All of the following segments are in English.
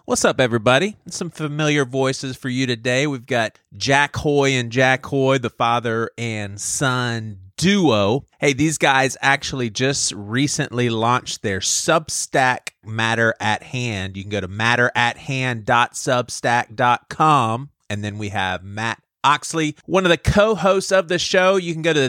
What's up, everybody? Some familiar voices for you today. We've got Jack Hoy and Jack Hoy, the father and son duo. Hey, these guys actually just recently launched their Substack Matter at Hand. You can go to matterathand.substack.com. And then we have Matt Oxley, one of the co-hosts of the show. You can go to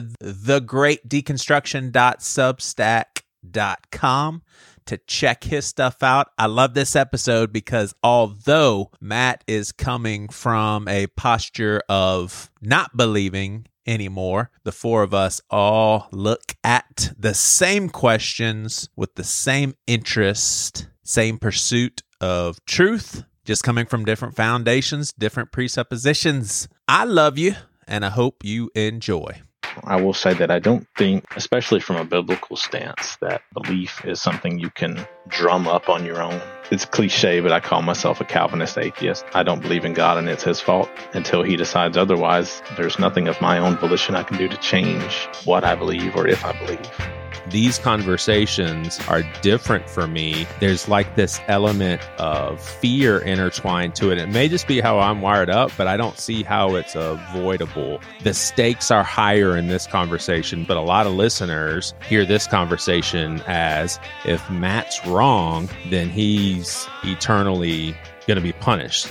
thegreatdeconstruction.substack.com to check his stuff out. I love this episode because although Matt is coming from a posture of not believing anymore, the four of us all look at the same questions with the same interest, same pursuit of truth, just coming from different foundations, different presuppositions. I love you, and I hope you enjoy. I will say that I don't think, especially from a biblical stance, that belief is something you can drum up on your own. It's cliche, but I call myself a Calvinist atheist. I don't believe in God, and it's his fault. Until he decides otherwise, there's nothing of my own volition I can do to change what I believe or if I believe. These conversations are different for me. There's like this element of fear intertwined to it. It may just be how I'm wired up, but I don't see how it's avoidable. The stakes are higher in this conversation, but a lot of listeners hear this conversation as if Matt's wrong, then he's eternally going to be punished.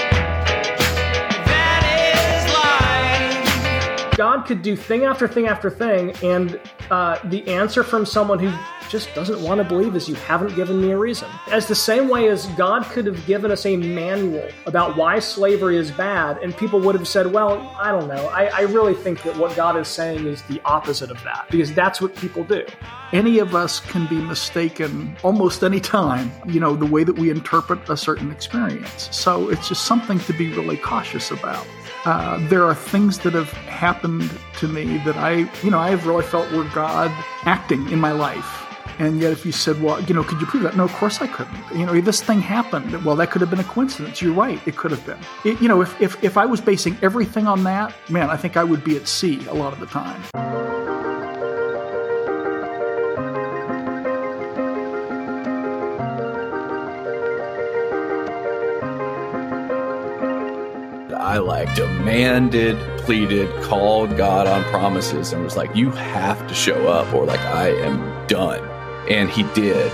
God could do thing after thing after thing, and the answer from someone who just doesn't want to believe is, you haven't given me a reason. As the same way as God could have given us a manual about why slavery is bad, and people would have said, well, I don't know. I really think that what God is saying is the opposite of that, because that's what people do. Any of us can be mistaken almost any time, the way that we interpret a certain experience. So it's just something to be really cautious about. There are things that have happened to me that I have really felt were God acting in my life. And yet if you said, well, could you prove that? No, of course I couldn't. This thing happened. Well, that could have been a coincidence. You're right. It could have been. If I was basing everything on that, man, I think I would be at sea a lot of the time. I demanded, pleaded, called God on promises, and was like, you have to show up or I am done. And he did.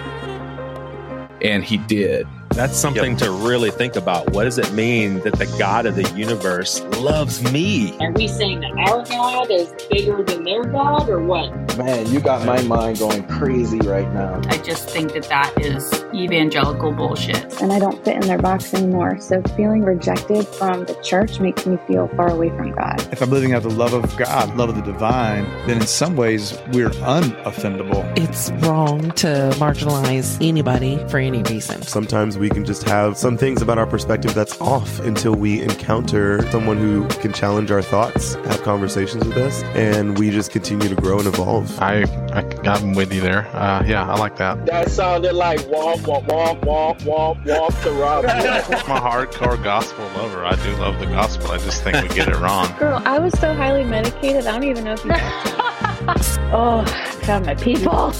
That's something to really think about. What does it mean that the God of the universe loves me? Are we saying that our God is bigger than their God, or what? Man, you got my mind going crazy right now. I just think that is evangelical bullshit. And I don't fit in their box anymore. So feeling rejected from the church makes me feel far away from God. If I'm living out the love of God, love of the divine, then in some ways we're unoffendable. It's wrong to marginalize anybody for any reason. Sometimes we can just have some things about our perspective that's off until we encounter someone who can challenge our thoughts, have conversations with us, and we just continue to grow and evolve. I'm with you there. I like that. That sounded like womp, womp, womp, womp, womp, womp to Rob. I'm a hardcore gospel lover. I do love the gospel. I just think we get it wrong. Girl, I was so highly medicated, I don't even know if you Oh, God, my people.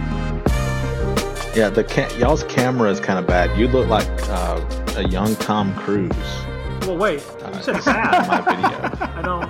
Yeah, y'all's camera is kind of bad. You look like a young Tom Cruise. Well, wait. You said bad. My video. I don't...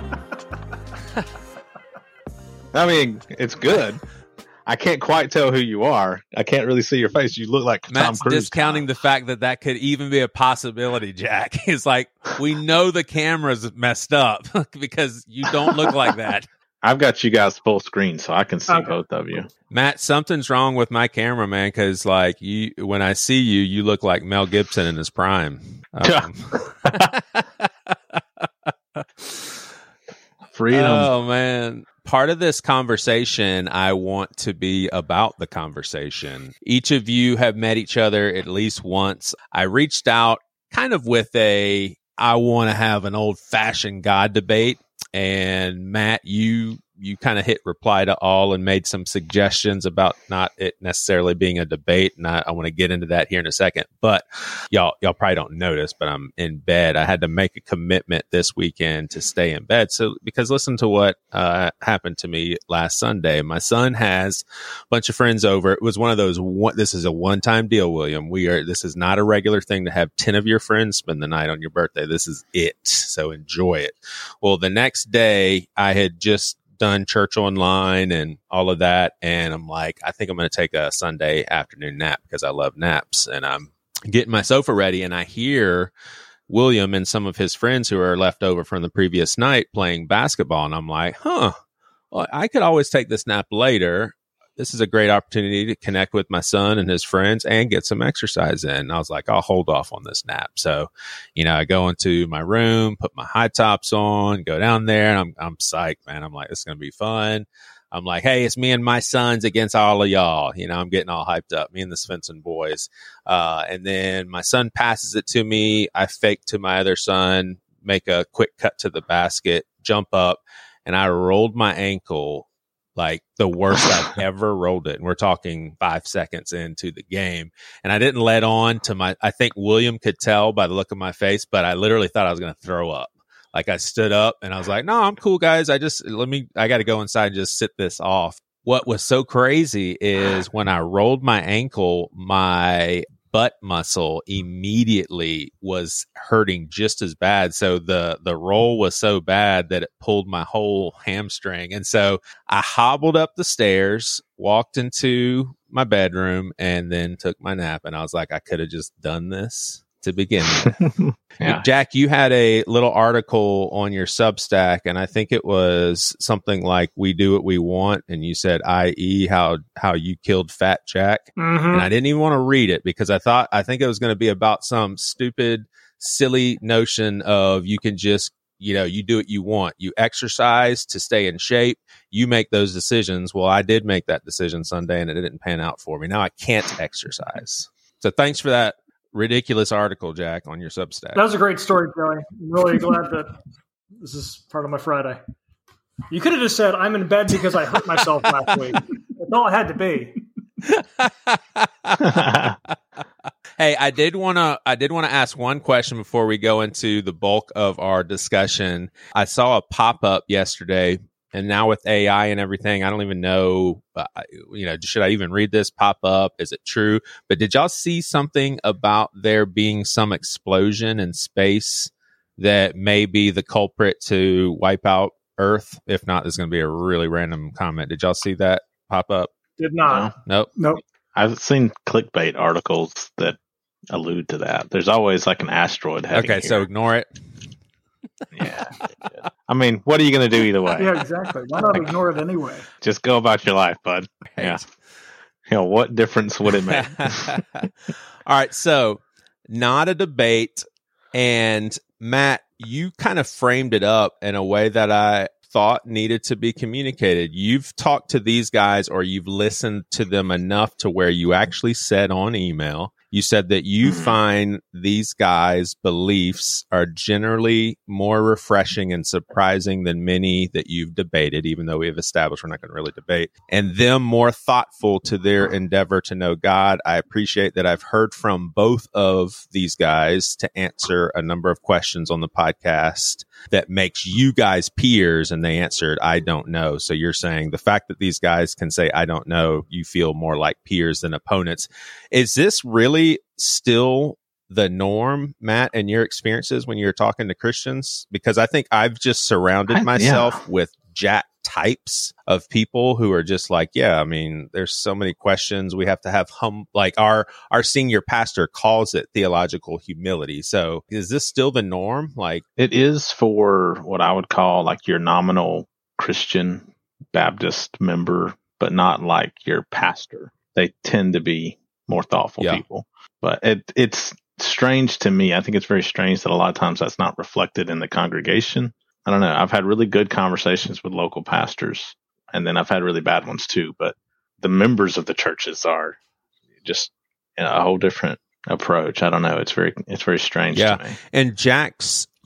I mean, it's good. I can't quite tell who you are. I can't really see your face. You look like Tom Matt's Cruise. discounting the fact that could even be a possibility, Jack. It's like, we know the camera's messed up because you don't look like that. I've got you guys full screen, so I can see both of you. Matt, something's wrong with my camera, man, because when I see you, you look like Mel Gibson in his prime. Freedom. Oh, man. Part of this conversation, I want to be about the conversation. Each of you have met each other at least once. I reached out kind of with I want to have an old-fashioned God debate. And Matt, you you kind of hit reply to all and made some suggestions about not it necessarily being a debate. And I want to get into that here in a second, but y'all probably don't notice, but I'm in bed. I had to make a commitment this weekend to stay in bed. So, because listen to what happened to me last Sunday. My son has a bunch of friends over. It was one of those, this is a one-time deal, William. This is not a regular thing to have 10 of your friends spend the night on your birthday. This is it. So enjoy it. Well, the next day I had just done church online and all of that. And I'm like, I think I'm going to take a Sunday afternoon nap because I love naps. And I'm getting my sofa ready. And I hear William and some of his friends who are left over from the previous night playing basketball. And I'm like, well, I could always take this nap later. This is a great opportunity to connect with my son and his friends and get some exercise in. And I was like, I'll hold off on this nap. So, I go into my room, put my high tops on, go down there, and I'm psyched, man. I'm like, this is going to be fun. I'm like, hey, it's me and my sons against all of y'all. I'm getting all hyped up, me and the Svensson boys. And then my son passes it to me. I fake to my other son, make a quick cut to the basket, jump up, and I rolled my ankle like the worst I've ever rolled it. And we're talking 5 seconds into the game. And I didn't let on to I think William could tell by the look of my face, but I literally thought I was going to throw up. Like I stood up and I was like, no, I'm cool, guys. I got to go inside and just sit this off. What was so crazy is when I rolled my ankle, my butt muscle immediately was hurting just as bad. So the roll was so bad that it pulled my whole hamstring. And so I hobbled up the stairs, walked into my bedroom, and then took my nap. And I was like, I could have just done this to begin with. Yeah. Jack, you had a little article on your Substack, and I think it was something like "We do what we want," and you said, i.e., how you killed Fat Jack. Mm-hmm. And I didn't even want to read it because I think it was going to be about some stupid, silly notion of you can just, you do what you want. You exercise to stay in shape. You make those decisions. Well, I did make that decision Sunday, and it didn't pan out for me. Now I can't exercise. So thanks for that ridiculous article, Jack, on your Substack. That was a great story, Joey. I'm really glad that this is part of my Friday. You could have just said, I'm in bed because I hurt myself last week. That's all it had to be. Hey, I did want to ask one question before we go into the bulk of our discussion. I saw a pop-up yesterday, and now with AI and everything, I don't even know, should I even read this pop-up? Is it true? But did y'all see something about there being some explosion in space that may be the culprit to wipe out Earth? If not, there's going to be a really random comment. Did y'all see that pop up? Did not. Nope. I've seen clickbait articles that allude to that. There's always like an asteroid heading here. So ignore it. Yeah. I mean, what are you going to do either way? Yeah, exactly. Why not ignore it anyway? Just go about your life, bud. Yeah. What difference would it make? All right. So, not a debate. And Matt, you kind of framed it up in a way that I thought needed to be communicated. You've talked to these guys, or you've listened to them enough to where you actually said on email, you said that you find these guys' beliefs are generally more refreshing and surprising than many that you've debated, even though we have established we're not going to really debate, and them more thoughtful to their endeavor to know God. I appreciate that I've heard from both of these guys to answer a number of questions on the podcast that makes you guys peers, and they answered, I don't know. So you're saying the fact that these guys can say, I don't know, you feel more like peers than opponents. Is this really still the norm, Matt, in your experiences when you're talking to Christians? Because I think I've just surrounded myself with Jack types of people who are just like, yeah, I mean, there's so many questions. We have to have like our senior pastor calls it theological humility. So is this still the norm? Like, it is for what I would call like your nominal Christian Baptist member, but not like your pastor. They tend to be more thoughtful people. But it's strange to me. I think it's very strange that a lot of times that's not reflected in the congregation. I don't know. I've had really good conversations with local pastors, and then I've had really bad ones too. But the members of the churches are just a whole different approach. I don't know. It's very strange to me. And Jack's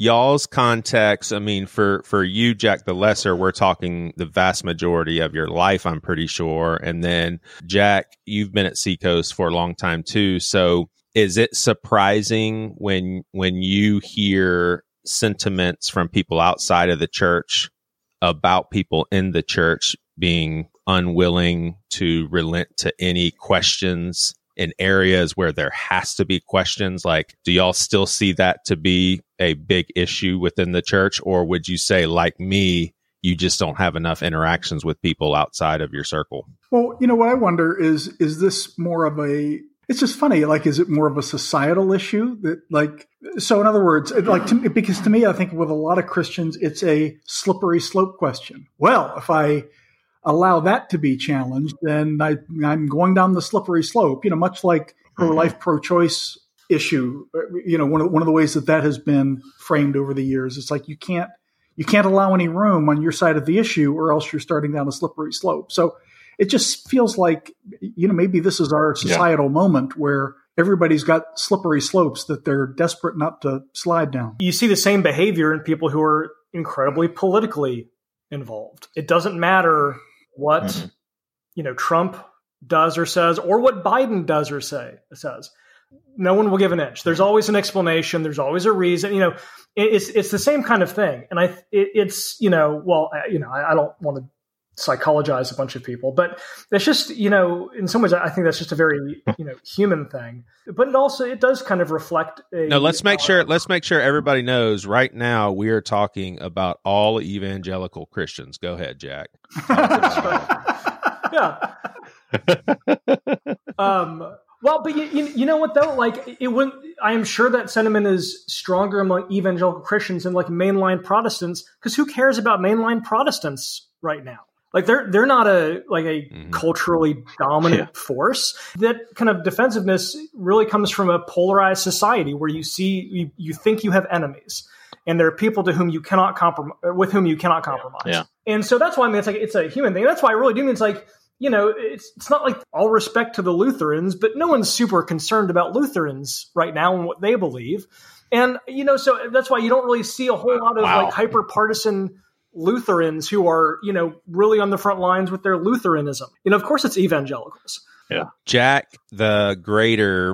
y'all's context, I mean, for you, Jack the Lesser, we're talking the vast majority of your life, I'm pretty sure. And then, Jack, you've been at Seacoast for a long time too. So is it surprising when you hear sentiments from people outside of the church about people in the church being unwilling to relent to any questions in areas where there has to be questions? Like, do y'all still see that to be a big issue within the church? Or would you say, like me, you just don't have enough interactions with people outside of your circle? Well, what I wonder is this more of it's just funny, like, is it more of a societal issue that, like, so in other words, because to me, I think with a lot of Christians, it's a slippery slope question. Well, if I allow that to be challenged, then I'm going down the slippery slope, much like pro-life, pro-choice issue. One of the ways that has been framed over the years, it's like you can't allow any room on your side of the issue, or else you're starting down a slippery slope. So it just feels like, maybe this is our societal moment where everybody's got slippery slopes that they're desperate not to slide down. You see the same behavior in people who are incredibly politically involved. It doesn't matter what Trump does or says, or what Biden does or says. No one will give an inch. There's always an explanation. There's always a reason. It's the same kind of thing. And I don't want to psychologize a bunch of people, but it's just, in some ways, I think that's just a very, human thing. But it does kind of reflect. Let's make sure everybody knows right now we are talking about all evangelical Christians. Go ahead, Jack. Yeah. Well, but you know what though? Like, it wouldn't. I am sure that sentiment is stronger among evangelical Christians than like mainline Protestants, because who cares about mainline Protestants right now? Like, they're not a culturally dominant force. That kind of defensiveness really comes from a polarized society where you think you have enemies, and there are people with whom you cannot compromise. Yeah. And so that's why it's a human thing. That's why I really do mean it's like, it's not like all respect to the Lutherans, but no one's super concerned about Lutherans right now and what they believe. And, so that's why you don't really see a whole lot of like hyper partisan Lutherans who are, really on the front lines with their Lutheranism. Of course it's evangelicals. Yeah. Jack the Greater,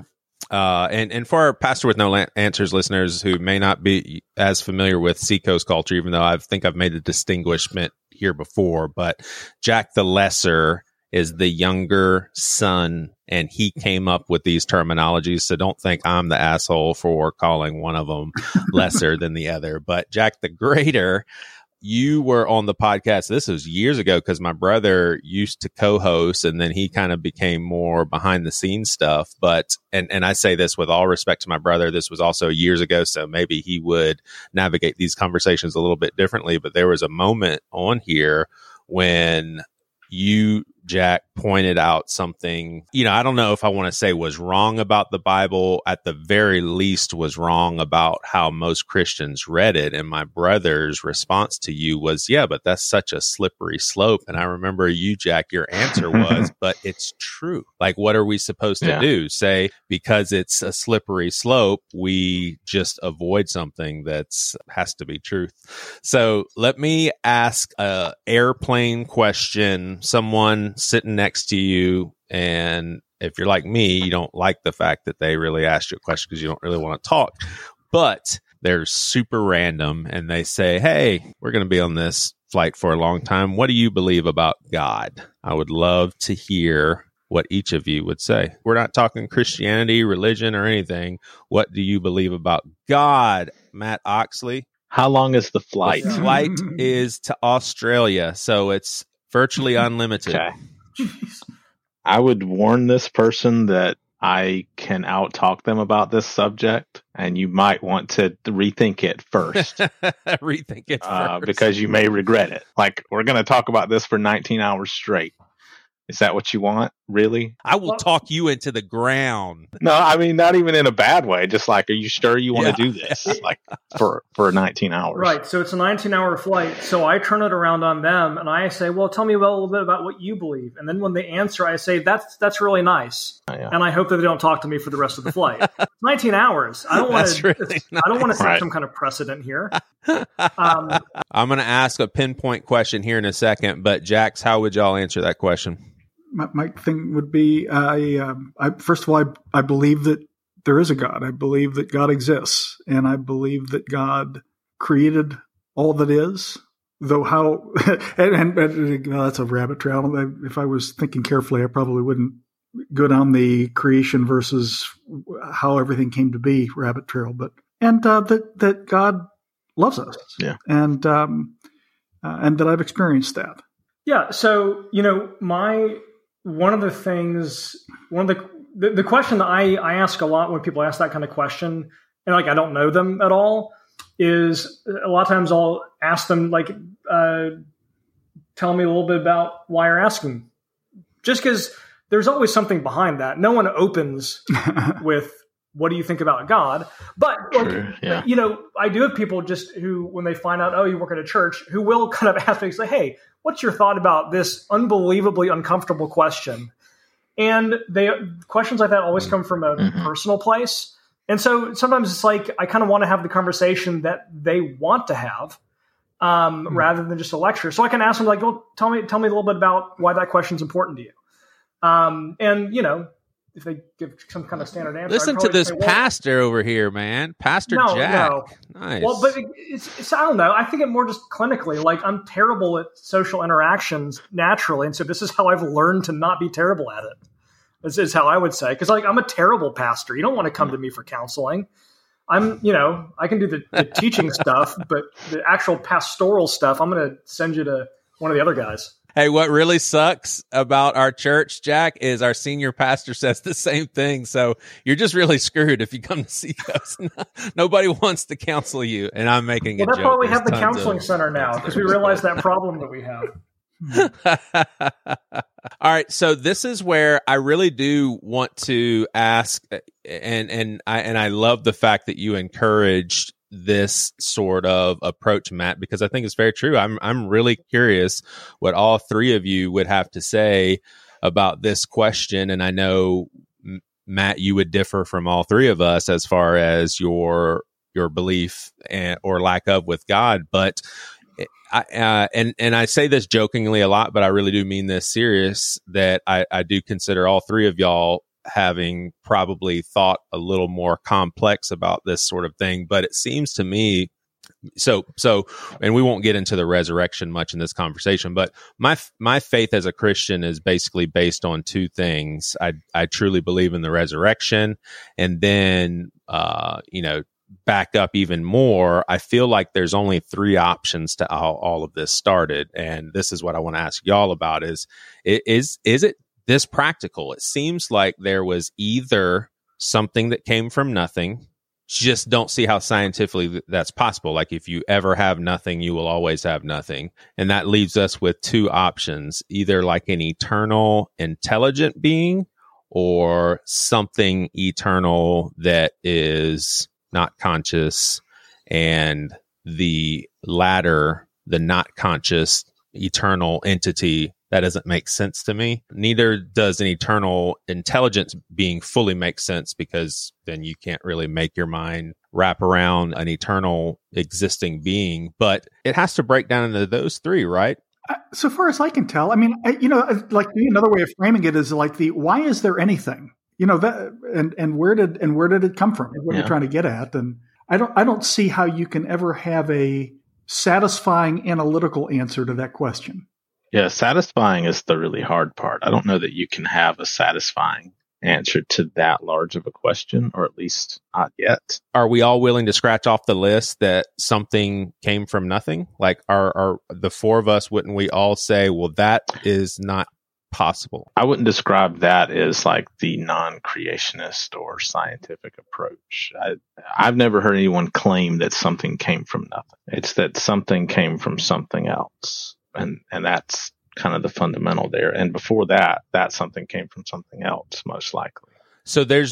and for our Pastor with No Answers listeners who may not be as familiar with Seacoast culture, even though I think I've made a distinguishment here before, but Jack the Lesser is the younger son, and he came up with these terminologies. So don't think I'm the asshole for calling one of them lesser than the other. But Jack the Greater, you were on the podcast. This was years ago because my brother used to co-host, and then he kind of became more behind the scenes stuff. But, and I say this with all respect to my brother, this was also years ago, so maybe he would navigate these conversations a little bit differently. But there was a moment on here when you, Jack, pointed out something, I don't know if I want to say was wrong about the Bible, at the very least was wrong about how most Christians read it. And my brother's response to you was, yeah, but that's such a slippery slope. And I remember you, Jack, your answer was, but it's true. Like, what are we supposed to do? Say, because it's a slippery slope, we just avoid something has to be truth. So let me ask a airplane question. Someone sitting next to you, and if you're like me, you don't like the fact that they really asked you a question because you don't really want to talk, but they're super random and they say, hey, we're going to be on this flight for a long time. What do you believe about God? I would love to hear what each of you would say. We're not talking Christianity, religion, or anything. What do you believe about God, Matt Oxley? How long is the flight? The flight is to Australia, so it's virtually unlimited. Okay. I would warn this person that I can out-talk them about this subject, and you might want to rethink it first. Rethink it first. Because you may regret it. Like, we're going to talk about this for 19 hours straight. Is that what you want? Really? I will talk you into the ground. No, I mean, not even in a bad way. Just like, are you sure you want to do this? Like for 19 hours. Right. So it's a 19-hour flight. So I turn it around on them and I say, well, tell me a little bit about what you believe. And then when they answer, I say, that's really nice. Oh, yeah. And I hope that they don't talk to me for the rest of the flight. 19 hours. I don't want to really I don't want to set some kind of precedent here. I'm going to ask a pinpoint question here in a second, but Jax, how would y'all answer that question? My thing would be, first of all, I believe that there is a God. I believe that God exists, and I believe that God created all that is. Though how, and that's a rabbit trail. If I was thinking carefully, I probably wouldn't go down the creation versus how everything came to be rabbit trail. But that God loves us, yeah, and that I've experienced that. Yeah. So one of the question that I ask a lot when people ask that kind of question, and like I don't know them at all, is a lot of times I'll ask them like, tell me a little bit about why you're asking. Just because there's always something behind that. No one opens with, what do you think about God? But I do have people just who, when they find out, oh, you work at a church, who will kind of ask me, say, hey, what's your thought about this unbelievably uncomfortable question? And questions like that always come from a personal place. And so sometimes it's like, I kind of want to have the conversation that they want to have, rather than just a lecture. So I can ask them like, well, tell me a little bit about why that question is important to you. And if they give some kind of standard answer, listen to this pastor over here, man. Pastor Jack. No. Nice. Well, but it's I don't know. I think it more just clinically. Like, I'm terrible at social interactions naturally, and so this is how I've learned to not be terrible at it. This is how I would say, because like I'm a terrible pastor. You don't want to come to me for counseling. I can do the teaching stuff, but the actual pastoral stuff, I'm going to send you to one of the other guys. Hey, what really sucks about our church, Jack, is our senior pastor says the same thing. So you're just really screwed if you come to see us. Nobody wants to counsel you, and I'm making a joke. That's why we have the counseling center now, because we realize that problem that we have. All right, so this is where I really do want to ask, and I love the fact that you encouraged this sort of approach, Matt, because I think it's very true. I'm really curious what all three of you would have to say about this question, and I know, Matt, you would differ from all three of us as far as your belief or lack of with God, but I say this jokingly a lot, but I really do mean this serious, that I do consider all three of y'all having probably thought a little more complex about this sort of thing. But it seems to me, so, and we won't get into the resurrection much in this conversation, but my faith as a Christian is basically based on two things. I truly believe in the resurrection, and then, back up even more, I feel like there's only three options to how all of this started. And this is what I want to ask y'all about is it this practical? It seems like there was either something that came from nothing. Just don't see how scientifically that's possible. Like, if you ever have nothing, you will always have nothing. And that leaves us with two options, either like an eternal intelligent being or something eternal that is not conscious, and the latter, the not conscious eternal entity, that doesn't make sense to me. Neither does an eternal intelligence being fully make sense, because then you can't really make your mind wrap around an eternal existing being. But it has to break down into those three, right? So far as I can tell, I mean, like another way of framing it is like why is there anything? That, and where did it come from? What you're trying to get at, and I don't see how you can ever have a satisfying analytical answer to that question. Yeah, satisfying is the really hard part. I don't know that you can have a satisfying answer to that large of a question, or at least not yet. Are we all willing to scratch off the list that something came from nothing? Like, are the four of us, wouldn't we all say, well, that is not possible? I wouldn't describe that as like the non-creationist or scientific approach. I've never heard anyone claim that something came from nothing. It's that something came from something else. And that's kind of the fundamental there. And before that, that something came from something else, most likely. So there's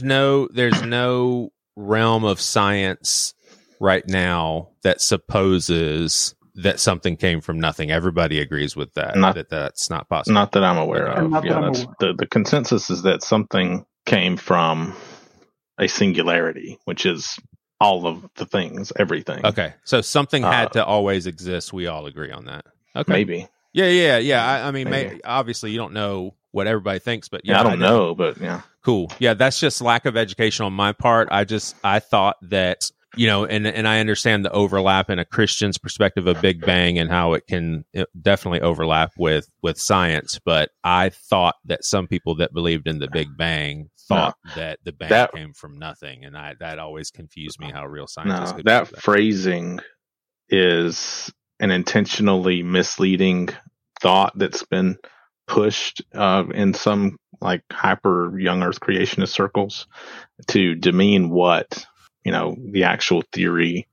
no realm of science right now that supposes that something came from nothing. Everybody agrees with that. That's not possible. Not that I'm aware of. The consensus is that something came from a singularity, which is all of the things, everything. Okay. So something had to always exist. We all agree on that. Okay. Maybe. Yeah. I mean, obviously you don't know what everybody thinks, but I don't know, but yeah. Cool. Yeah. That's just lack of education on my part. I thought that, and I understand the overlap in a Christian's perspective of Big Bang and how it can definitely overlap with science. But I thought that some people that believed in the Big Bang thought that the bang came from nothing. And that always confused me how real scientists could do that. Phrasing is an intentionally misleading thought that's been pushed in some like hyper young earth creationist circles to demean what the actual theory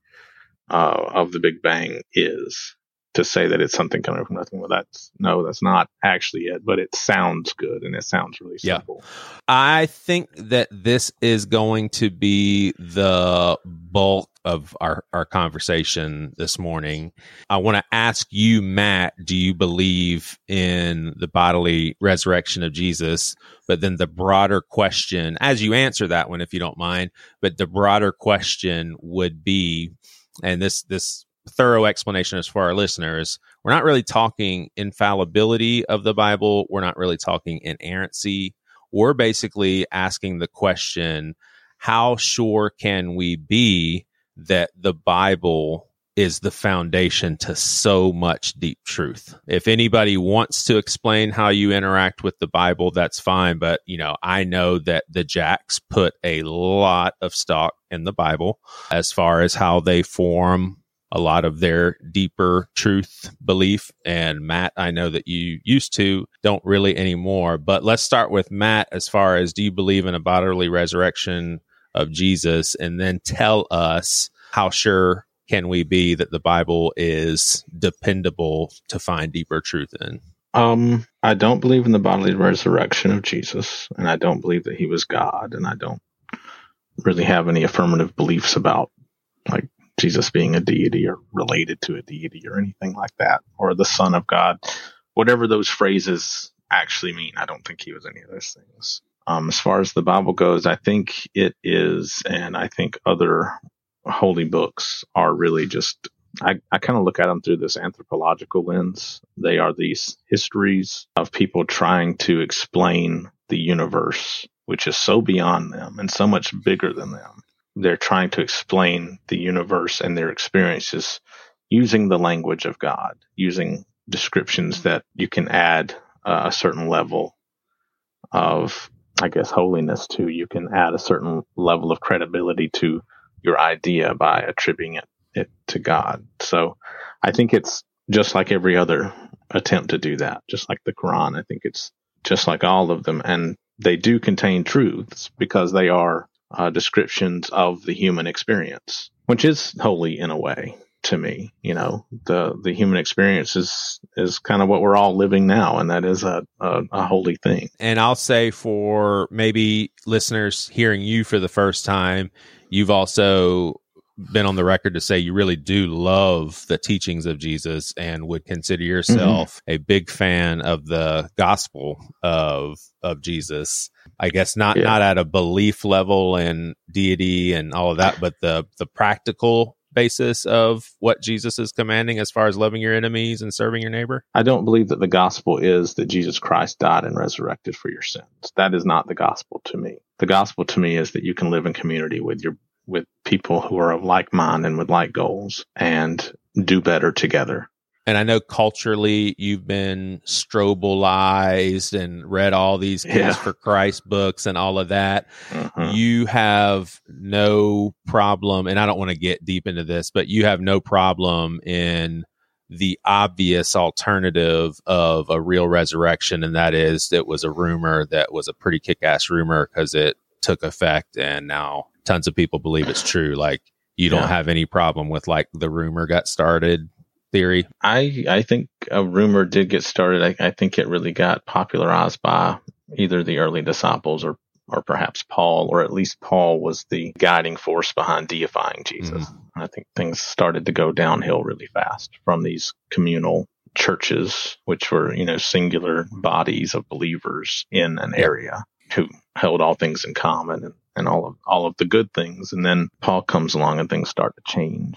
of the Big Bang is, to say that it's something coming from nothing. Well, that's not actually it, but it sounds good and it sounds really simple. I think that this is going to be the bulk of our conversation this morning. I want to ask you, Matt, do you believe in the bodily resurrection of Jesus? But then the broader question, as you answer that one, if you don't mind, but the broader question would be, and this thorough explanation is for our listeners, we're not really talking infallibility of the Bible. We're not really talking inerrancy. We're basically asking the question, how sure can we be that the Bible is the foundation to so much deep truth? If anybody wants to explain how you interact with the Bible, that's fine. But, I know that the Jacks put a lot of stock in the Bible as far as how they form a lot of their deeper truth belief. And Matt, I know that you used to, don't really anymore. But let's start with Matt as far as, do you believe in a bodily resurrection of Jesus? And then tell us, how sure can we be that the Bible is dependable to find deeper truth in? I don't believe in the bodily resurrection of Jesus, and I don't believe that he was God, and I don't really have any affirmative beliefs about like Jesus being a deity or related to a deity or anything like that, or the Son of God, whatever those phrases actually mean. I don't think he was any of those things. As far as the Bible goes, I think it is, and I think other holy books are really just, I kind of look at them through this anthropological lens. They are these histories of people trying to explain the universe, which is so beyond them and so much bigger than them. They're trying to explain the universe and their experiences using the language of God, using descriptions that you can add a certain level of, I guess, holiness to. You can add a certain level of credibility to your idea by attributing it to God. So I think it's just like every other attempt to do that, just like the Quran. I think it's just like all of them. And they do contain truths because they are descriptions of the human experience, which is holy in a way to me. The human experience is kind of what we're all living now, and that is a holy thing. And I'll say, for maybe listeners hearing you for the first time, you've also been on the record to say you really do love the teachings of Jesus and would consider yourself a big fan of the gospel of Jesus. I guess not at a belief level and deity and all of that, but the practical basis of what Jesus is commanding as far as loving your enemies and serving your neighbor. I don't believe that the gospel is that Jesus Christ died and resurrected for your sins. That is not the gospel to me. The gospel to me is that you can live in community with people who are of like mind and with like goals and do better together. And I know culturally you've been Strobelized and read all these Kids for Christ books and all of that. You have no problem, and I don't want to get deep into this, but you have no problem in the obvious alternative of a real resurrection, and that is it was a rumor that was a pretty kick-ass rumor because it took effect and now tons of people believe it's true. Like, you don't have any problem with like the rumor got started theory? I think a rumor did get started. I think it really got popularized by either the early disciples or perhaps Paul, or at least Paul was the guiding force behind deifying Jesus. Mm-hmm. I think things started to go downhill really fast from these communal churches, which were, singular bodies of believers in an area who held all things in common and all of the good things. And then Paul comes along and things start to change.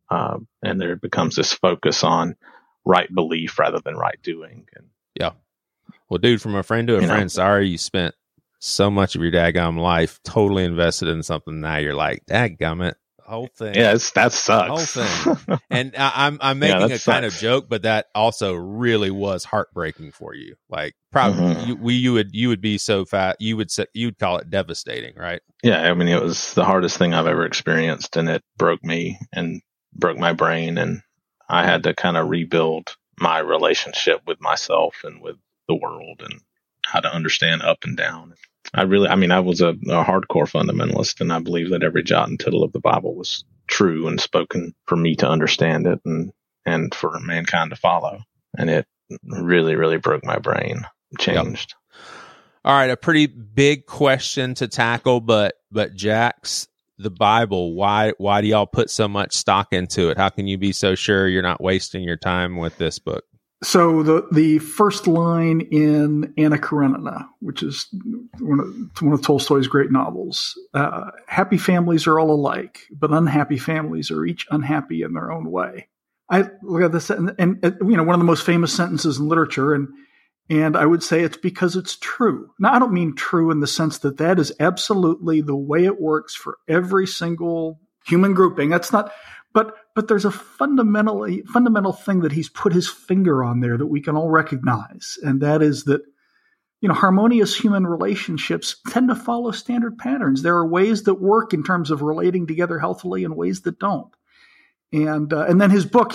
And there becomes this focus on right belief rather than right doing. And, yeah. Well, dude, from a friend to a friend, sorry you spent so much of your daggum life totally invested in something. Now you're like, dadgummit, the whole thing. Yeah, that sucks. The whole thing. And I'm making a kind of joke, but that also really was heartbreaking for you. Like, probably you would be so fat. You'd call it devastating, right? Yeah, I mean, it was the hardest thing I've ever experienced, and it broke me and broke my brain, and I had to kind of rebuild my relationship with myself and with the world and how to understand up and down. I was a hardcore fundamentalist, and I believe that every jot and tittle of the Bible was true and spoken for me to understand it and for mankind to follow. And it really, really broke my brain, changed. Yep. All right, a pretty big question to tackle, but Jax, the Bible, why do y'all put so much stock into it? How can you be so sure you're not wasting your time with this book? So the first line in Anna Karenina, which is one of Tolstoy's great novels, happy families are all alike, but unhappy families are each unhappy in their own way. I look at this, and one of the most famous sentences in literature, and I would say it's because it's true. Now, I don't mean true in the sense that is absolutely the way it works for every single human grouping. That's not. But there's a fundamental thing that he's put his finger on there that we can all recognize, and that is that, harmonious human relationships tend to follow standard patterns. There are ways that work in terms of relating together healthily and ways that don't. And then his book,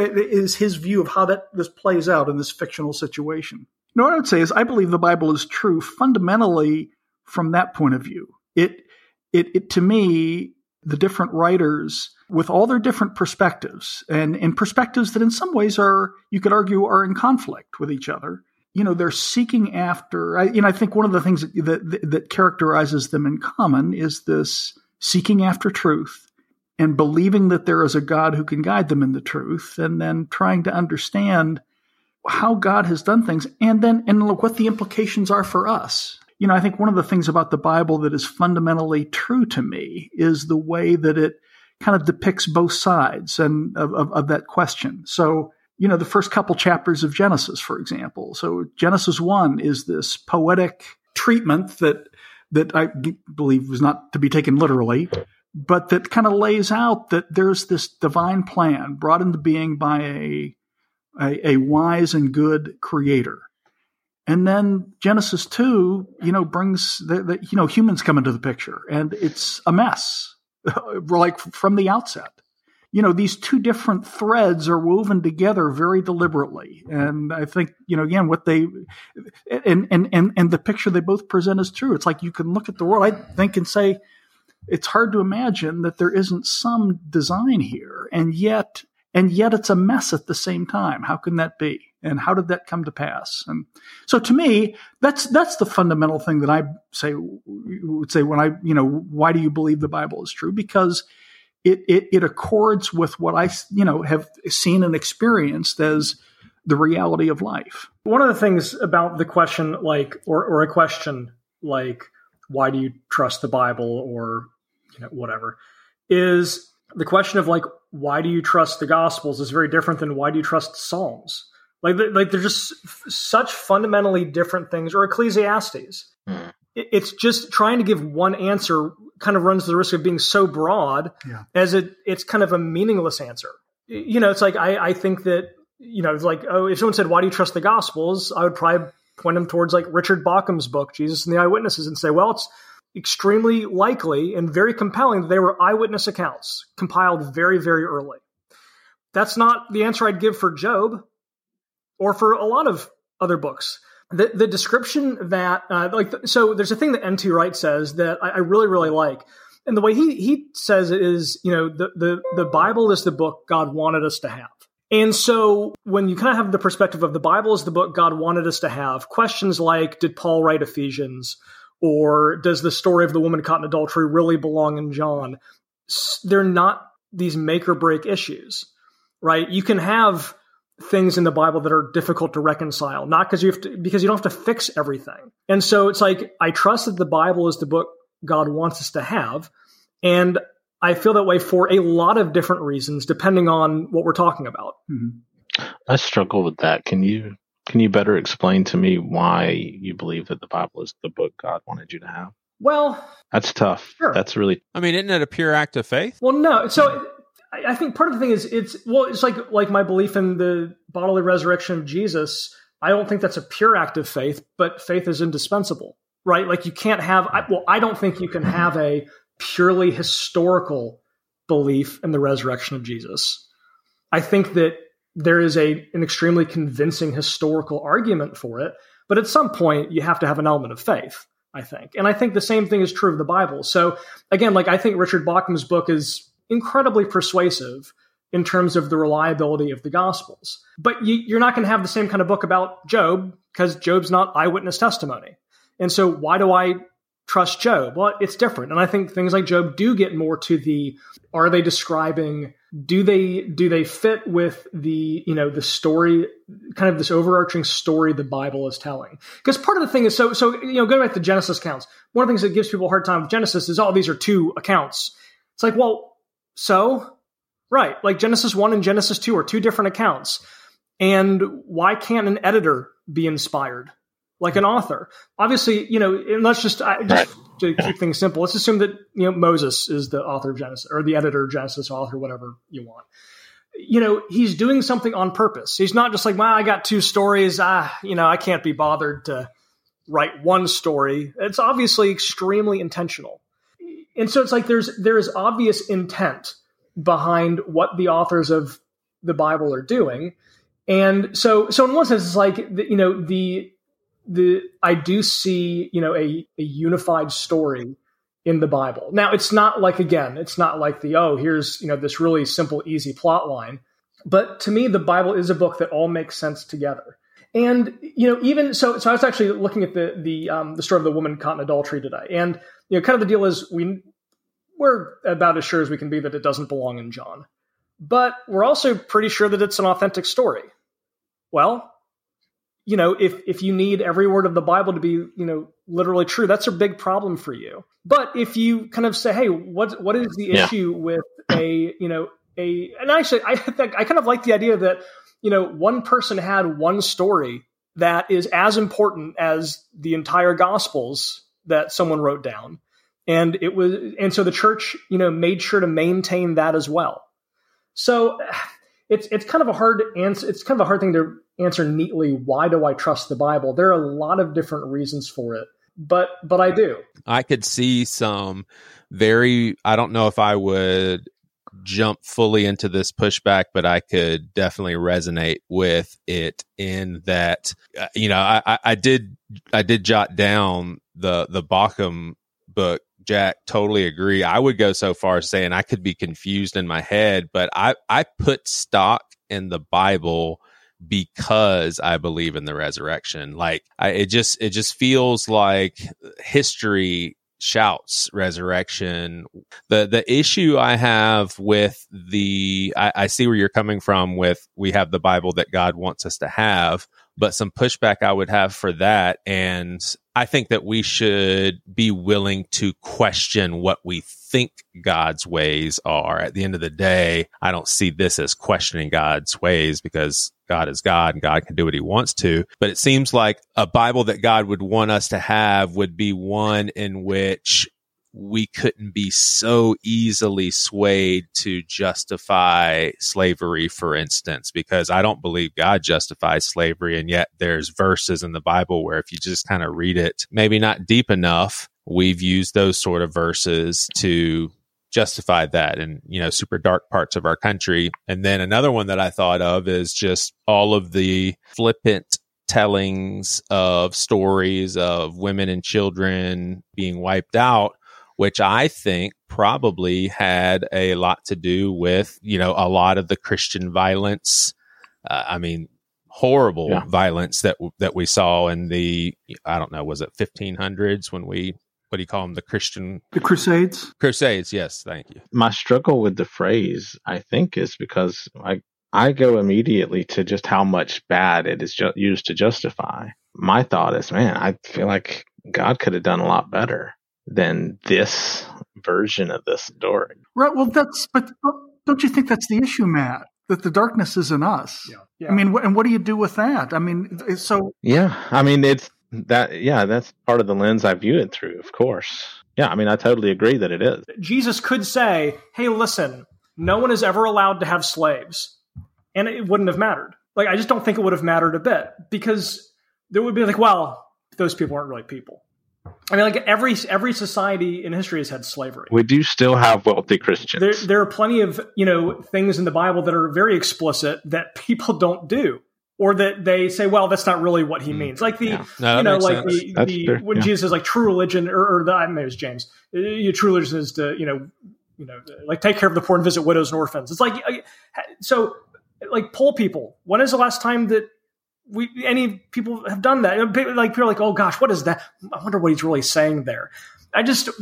is his view of how this plays out in this fictional situation. What I would say is I believe the Bible is true fundamentally from that point of view. It to me, the different writers, with all their different perspectives, and perspectives that in some ways you could argue are in conflict with each other, they're seeking after, I think one of the things that characterizes them in common is this seeking after truth and believing that there is a God who can guide them in the truth, and then trying to understand how God has done things, and look what the implications are for us. I think one of the things about the Bible that is fundamentally true to me is the way that it kind of depicts both sides and of that question. So, the first couple chapters of Genesis, for example. So Genesis 1 is this poetic treatment that I believe was not to be taken literally, but that kind of lays out that there's this divine plan brought into being by a wise and good creator. And then Genesis 2, brings humans come into the picture, and it's a mess, like from the outset. These two different threads are woven together very deliberately, and I think again what they and the picture they both present is true. It's like you can look at the world, I think, and say it's hard to imagine that there isn't some design here, and yet it's a mess at the same time. How can that be? And how did that come to pass? And so to me, that's the fundamental thing that I would say when why do you believe the Bible is true? Because it accords with what I, have seen and experienced as the reality of life. One of the things about the question, or a question like, why do you trust the Bible, or, whatever, is the question of why do you trust the Gospels is very different than why do you trust Psalms? They're just such fundamentally different things, or Ecclesiastes. It's just trying to give one answer kind of runs the risk of being so broad as it's kind of a meaningless answer. It's like, I think that, it's like, if someone said, why do you trust the Gospels? I would probably point them towards Richard Bauckham's book, Jesus and the Eyewitnesses, and say, well, it's extremely likely and very compelling that they were eyewitness accounts compiled very, very early. That's not the answer I'd give for Job, or for a lot of other books. The description that, so there's a thing that N.T. Wright says that I really, really like. And the way he says it is, the Bible is the book God wanted us to have. And so when you kind of have the perspective of the Bible is the book God wanted us to have, questions like, did Paul write Ephesians? Or does the story of the woman caught in adultery really belong in John? They're not these make or break issues, right? You can have things in the Bible that are difficult to reconcile, not because you don't have to fix everything. And so it's like, I trust that the Bible is the book God wants us to have. And I feel that way for a lot of different reasons, depending on what we're talking about. Mm-hmm. I struggle with that. Can you better explain to me why you believe that the Bible is the book God wanted you to have? Well, that's tough. Sure. That's really. I mean, isn't it a pure act of faith? Well, no. So I think part of the thing is it's like my belief in the bodily resurrection of Jesus. I don't think that's a pure act of faith, but faith is indispensable, right? Like you can't have. I don't think you can have a purely historical belief in the resurrection of Jesus. I think that there is an extremely convincing historical argument for it, but at some point you have to have an element of faith, I think. And I think the same thing is true of the Bible. So again, like I think Richard Bauckham's book is incredibly persuasive in terms of the reliability of the Gospels. But you're not going to have the same kind of book about Job because Job's not eyewitness testimony. And so why do I trust Job? Well, it's different. And I think things like Job do get more to the, are they describing, do they fit with the, the story, kind of this overarching story the Bible is telling? Because part of the thing is, so going back to Genesis accounts, one of the things that gives people a hard time with Genesis is, these are two accounts. It's like, well, so, right, like Genesis 1 and Genesis 2 are two different accounts. And why can't an editor be inspired? Like an author, obviously, and let's just to keep things simple, let's assume that, Moses is the author of Genesis or the editor of Genesis, author, whatever you want. He's doing something on purpose. He's not just like, well, I got two stories. I can't be bothered to write one story. It's obviously extremely intentional. And so it's like, there is obvious intent behind what the authors of the Bible are doing. And so in one sense, it's like, I do see, a unified story in the Bible. Now, it's not like here's, this really simple, easy plot line. But to me, the Bible is a book that all makes sense together. And, even so I was actually looking at the story of the woman caught in adultery today. And, kind of the deal is we're about as sure as we can be that it doesn't belong in John. But we're also pretty sure that it's an authentic story. Well, if you need every word of the Bible to be, literally true, that's a big problem for you. But if you kind of say, hey, what is the issue with and actually, I kind of like the idea that, one person had one story that is as important as the entire Gospels that someone wrote down. And so the church, made sure to maintain that as well. So it's kind of a hard answer. It's kind of a hard thing to answer neatly. Why do I trust the Bible? There are a lot of different reasons for it, but I do. I could see some I don't know if I would jump fully into this pushback, but I could definitely resonate with it in that, I did jot down the Baucham book. Jack, totally agree. I would go so far as saying I could be confused in my head, but I put stock in the Bible because I believe in the resurrection. Like it just feels like history shouts resurrection. The issue I have with I see where you're coming from with, we have the Bible that God wants us to have, but some pushback I would have for that. And I think that we should be willing to question what we think God's ways are. At the end of the day, I don't see this as questioning God's ways because God is God and God can do what he wants to. But it seems like a Bible that God would want us to have would be one in which we couldn't be so easily swayed to justify slavery, for instance, because I don't believe God justifies slavery. And yet there's verses in the Bible where if you just kind of read it, maybe not deep enough, we've used those sort of verses to justify that in, super dark parts of our country. And then another one that I thought of is just all of the flippant tellings of stories of women and children being wiped out, which I think probably had a lot to do with, a lot of the Christian violence I mean, horrible violence that we saw in the, I don't know, was it 1500s when we, what do you call them? The Crusades? Crusades, yes, thank you. My struggle with the phrase, I think, is because I go immediately to just how much bad it is used to justify. My thought is, man, I feel like God could have done a lot better than this version of this story. Right, well, but don't you think that's the issue, Matt? That the darkness is in us. Yeah. I mean, and what do you do with that? I mean, so... Yeah, I mean, that's part of the lens I view it through, of course. Yeah, I mean, I totally agree that it is. Jesus could say, hey, listen, no one is ever allowed to have slaves. And it wouldn't have mattered. Like, I just don't think it would have mattered a bit, because there would be like, well, those people aren't really people. I mean, like every society in history has had slavery. We do still have wealthy Christians. There are plenty of, things in the Bible that are very explicit that people don't do, or that they say, well, that's not really what he means. Like when Jesus says like true religion, or maybe it was James, true religion is to, like take care of the poor and visit widows and orphans. It's like, so like poll people. When is the last time that any people have done that? Like people are like, oh gosh, what is that? I wonder what he's really saying there. Humans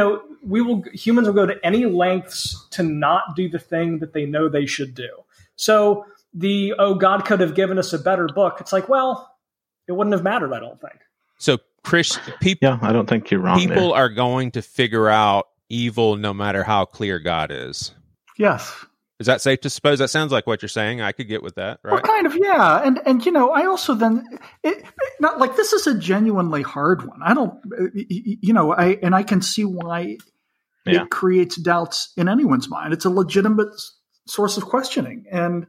will go to any lengths to not do the thing that they know they should do. So God could have given us a better book. It's like, well, it wouldn't have mattered, I don't think. So people, I don't think you're wrong. People are going to figure out evil no matter how clear God is. Yes. Is that safe to suppose? That sounds like what you're saying. I could get with that, right? Well, kind of, yeah. And I also then, not like this is a genuinely hard one. I don't, I can see why it creates doubts in anyone's mind. It's a legitimate source of questioning. And,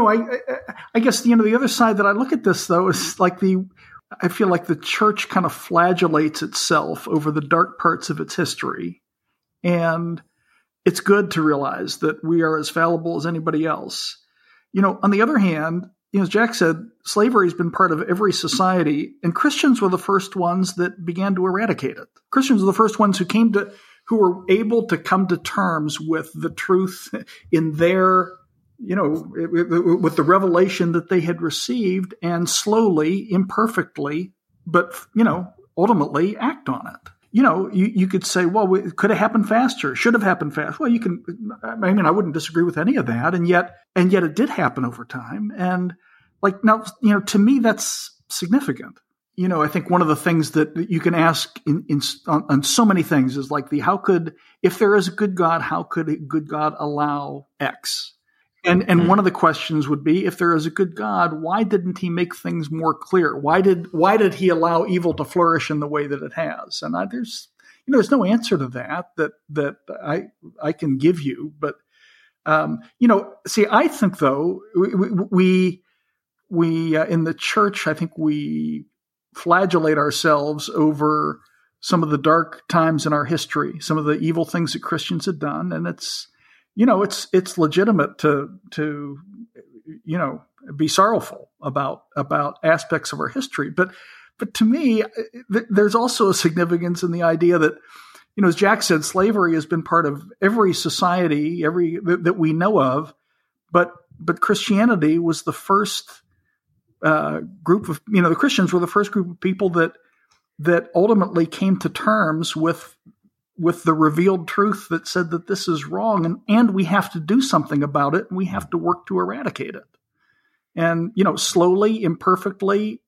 I guess, the other side that I look at this, though, is like I feel like the church kind of flagellates itself over the dark parts of its history. And it's good to realize that we are as fallible as anybody else. On the other hand, as Jack said, slavery has been part of every society, and Christians were the first ones that began to eradicate it. Christians were the first ones who were able to come to terms with the truth in their, with the revelation that they had received, and slowly, imperfectly, but, ultimately act on it. You could say, well, it could have happened faster, should have happened fast. Well, I wouldn't disagree with any of that. And yet it did happen over time. And now, to me, that's significant. I think one of the things that you can ask on so many things is like if there is a good God, how could a good God allow X? And one of the questions would be, if there is a good God, why didn't he make things more clear? Why did he allow evil to flourish in the way that it has? And there's no answer to that I can give you. But I think though we in the church, I think we flagellate ourselves over some of the dark times in our history, some of the evil things that Christians had done, and it's legitimate to be sorrowful about aspects of our history. But to me, there's also a significance in the idea that, as Jack said, slavery has been part of every society, that we know of. But Christianity was the first group of, the Christians were the first group of people that ultimately came to terms with the revealed truth that said that this is wrong, and we have to do something about it, and we have to work to eradicate it. And, slowly, imperfectly,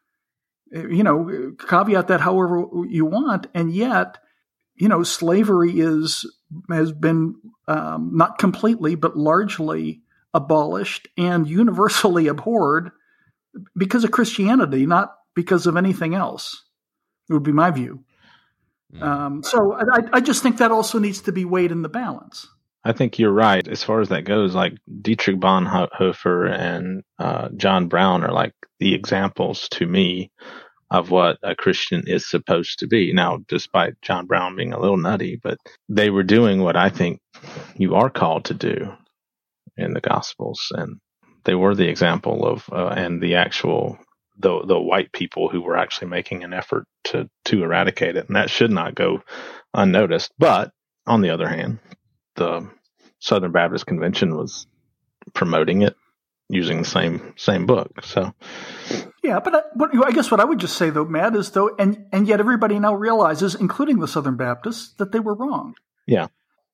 caveat that however you want. And yet, slavery has been not completely, but largely abolished and universally abhorred because of Christianity, not because of anything else. It would be my view. So I just think that also needs to be weighed in the balance. I think you're right. As far as that goes, like Dietrich Bonhoeffer and John Brown are like the examples to me of what a Christian is supposed to be. Now, despite John Brown being a little nutty, but they were doing what I think you are called to do in the Gospels. And they were the example of, and the actual, the white people who were actually making an effort to eradicate it. And that should not go unnoticed. But on the other hand, the Southern Baptist Convention was promoting it using the same book. So, yeah, but I guess what I would just say though, Matt, is though, and yet everybody now realizes, including the Southern Baptists, that they were wrong. Yeah.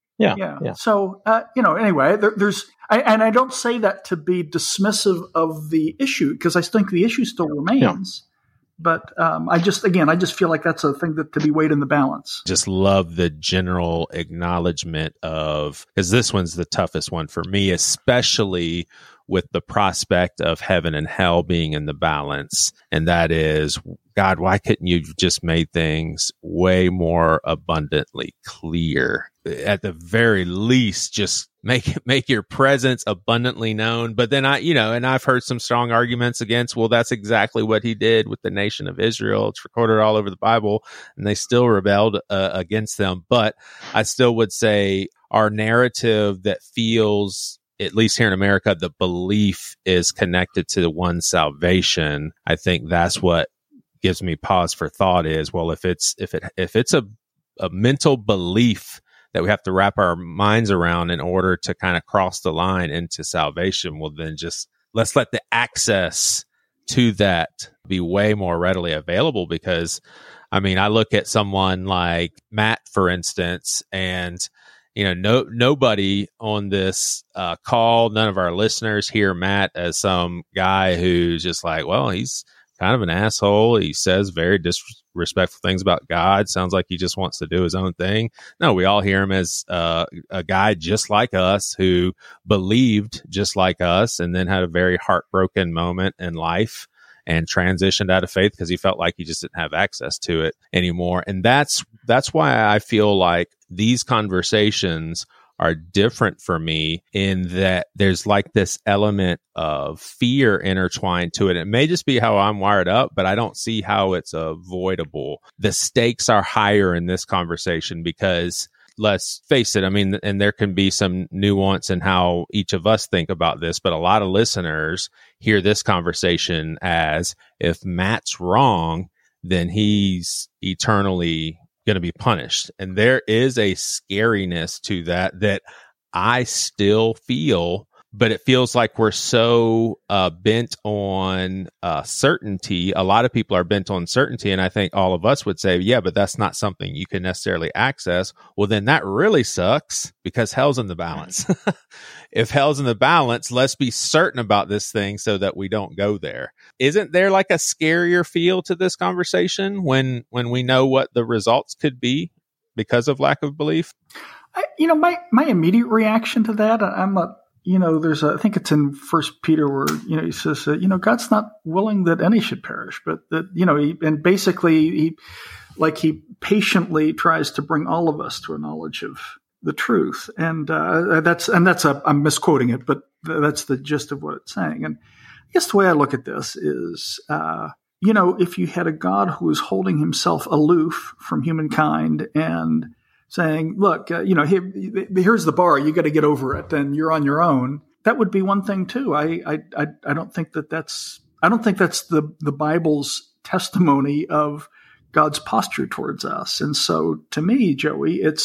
So, anyway, I don't say that to be dismissive of the issue, because I think the issue still remains. But I just feel like that's a thing that to be weighed in the balance. Just love the general acknowledgement of, because this one's the toughest one for me, especially with the prospect of heaven and hell being in the balance. And that is, God, why couldn't you just made things way more abundantly clear? At the very least, just make your presence abundantly known. But then and I've heard some strong arguments against, well, that's exactly what he did with the nation of Israel. It's recorded all over the Bible, and they still rebelled against them. But I still would say our narrative that feels, at least here in America, the belief is connected to one's salvation. I think that's what gives me pause for thought is, well, if it's a mental belief that we have to wrap our minds around in order to kind of cross the line into salvation, well, then just let's let the access to that be way more readily available. Because, I mean, I look at someone like Matt, for instance, and nobody on this call, none of our listeners hear Matt as some guy who's just like, well, he's kind of an asshole. He says very disrespectful things about God. Sounds like he just wants to do his own thing. No, we all hear him as a guy just like us who believed just like us and then had a very heartbroken moment in life and transitioned out of faith because he felt like he just didn't have access to it anymore. And that's why I feel like these conversations are different for me, in that there's like this element of fear intertwined to it. It may just be how I'm wired up, but I don't see how it's avoidable. The stakes are higher in this conversation because, let's face it, I mean, and there can be some nuance in how each of us think about this, but a lot of listeners hear this conversation as, if Matt's wrong, then he's eternally going to be punished. And there is a scariness to that I still feel, but it feels like we're so bent on certainty. A lot of people are bent on certainty. And I think all of us would say, yeah, but that's not something you can necessarily access. Well, then that really sucks, because hell's in the balance. If hell's in the balance, let's be certain about this thing so that we don't go there. Isn't there like a scarier feel to this conversation when we know what the results could be because of lack of belief? My immediate reaction to that, I'm not, I think it's in 1 Peter where, he says, God's not willing that any should perish, but that, and basically he patiently tries to bring all of us to a knowledge of the truth. And I'm misquoting it, but that's the gist of what it's saying. And I guess the way I look at this is, if you had a God who was holding himself aloof from humankind and saying, look, here's the bar, you got to get over it and you're on your own, that would be one thing too. I don't think that's the Bible's testimony of God's posture towards us. And so to me, Joey, it's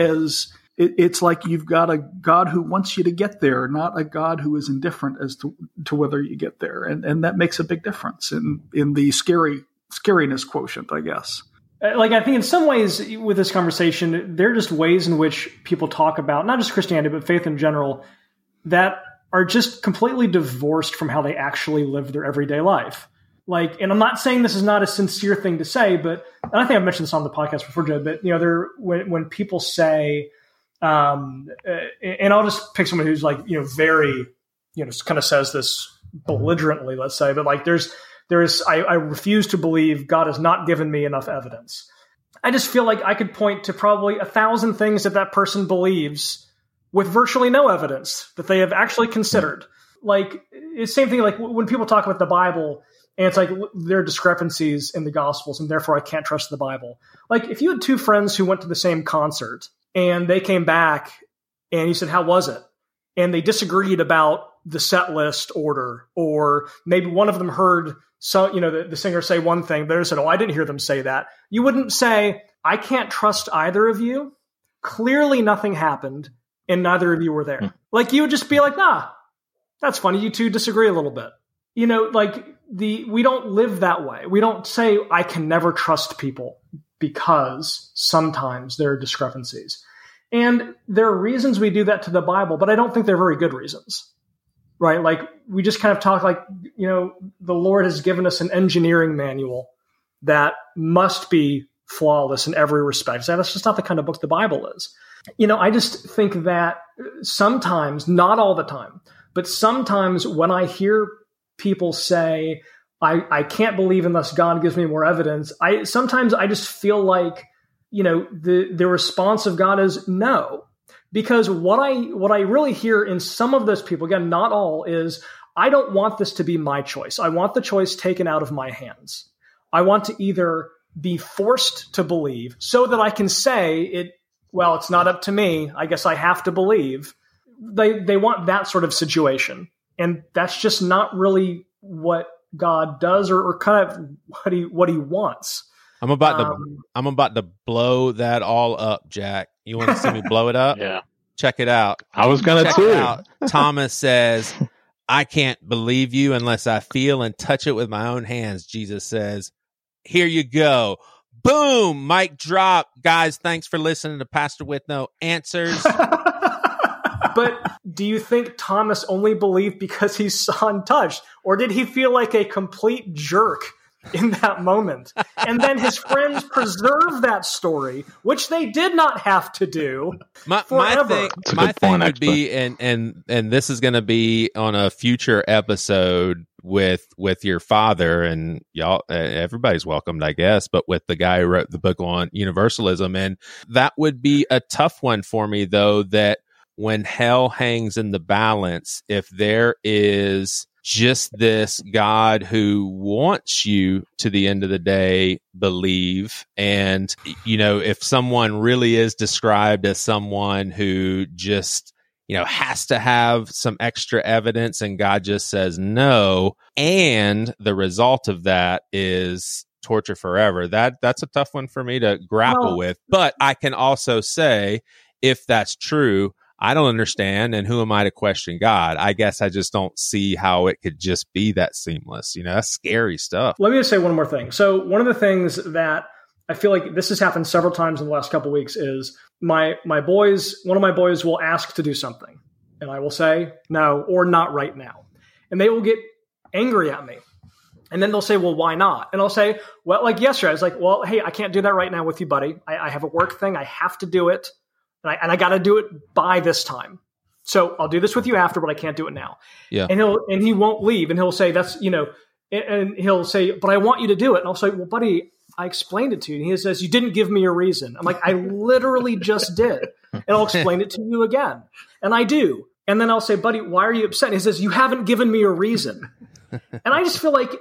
like you've got a God who wants you to get there, not a God who is indifferent as to whether you get there. And that makes a big difference in the scariness quotient, I guess. I think in some ways with this conversation, there are just ways in which people talk about not just Christianity, but faith in general, that are just completely divorced from how they actually live their everyday life. And I'm not saying this is not a sincere thing to say, but, and I think I've mentioned this on the podcast before, Joe, but, when people say, and I'll just pick someone who's very, kind of says this belligerently, let's say, but I refuse to believe God has not given me enough evidence. I just feel like I could point to probably 1,000 things that person believes with virtually no evidence that they have actually considered. It's the same thing when people talk about the Bible, and it's like there are discrepancies in the Gospels, and therefore I can't trust the Bible. If you had two friends who went to the same concert, and they came back, and you said, how was it? And they disagreed about the set list order, or maybe one of them heard the singer say one thing, the other said, oh, I didn't hear them say that. You wouldn't say, I can't trust either of you. Clearly nothing happened, and neither of you were there. You would just be like, nah, That's funny. You two disagree a little bit. We don't live that way. We don't say, I can never trust people because sometimes there are discrepancies. And there are reasons we do that to the Bible, but I don't think they're very good reasons, right? Like, we just kind of talk like, the Lord has given us an engineering manual that must be flawless in every respect. So that's just not the kind of book the Bible is. I just think that sometimes, not all the time, but sometimes when I hear people say, I can't believe unless God gives me more evidence, sometimes I just feel like, the response of God is no. Because what I really hear in some of those people, again, not all, is I don't want this to be my choice. I want the choice taken out of my hands. I want to either be forced to believe so that I can say it's not up to me. I guess I have to believe. They want that sort of situation. And that's just not really what God does or kind of what he wants. I'm about to blow that all up, Jack. You want to see me blow it up? Yeah. Check it out. I was going to too. Thomas says, I can't believe you unless I feel and touch it with my own hands. Jesus says, here you go. Boom. Mic drop. Guys, thanks for listening to Pastor with No Answers. But do you think Thomas only believed because he saw and touched? Or did he feel like a complete jerk in that moment? And then his friends preserve that story, which they did not have to do forever. My thing would be, and this is going to be on a future episode with your father, and y'all, everybody's welcomed, I guess, but with the guy who wrote the book on universalism. And that would be a tough one for me, though, that when hell hangs in the balance, if there is just this God who wants you to the end of the day believe, and if someone really is described as someone who just has to have some extra evidence, and God just says no, and the result of that is torture forever, that's a tough one for me to grapple with. But I can also say, if that's true, I don't understand, and who am I to question God? I guess I just don't see how it could just be that seamless. That's scary stuff. Let me just say one more thing. So one of the things that I feel like this has happened several times in the last couple of weeks is one of my boys will ask to do something, and I will say no or not right now. And they will get angry at me. And then they'll say, well, why not? And I'll say, well, like yesterday, I was like, well, hey, I can't do that right now with you, buddy. I have a work thing. I have to do it. And I got to do it by this time. So I'll do this with you after, but I can't do it now. Yeah. And he won't leave. And he'll say, and he'll say, but I want you to do it. And I'll say, well, buddy, I explained it to you. And he says, you didn't give me a reason. I'm like, I literally just did. And I'll explain it to you again. And I do. And then I'll say, buddy, why are you upset? And he says, you haven't given me a reason. And I just feel like,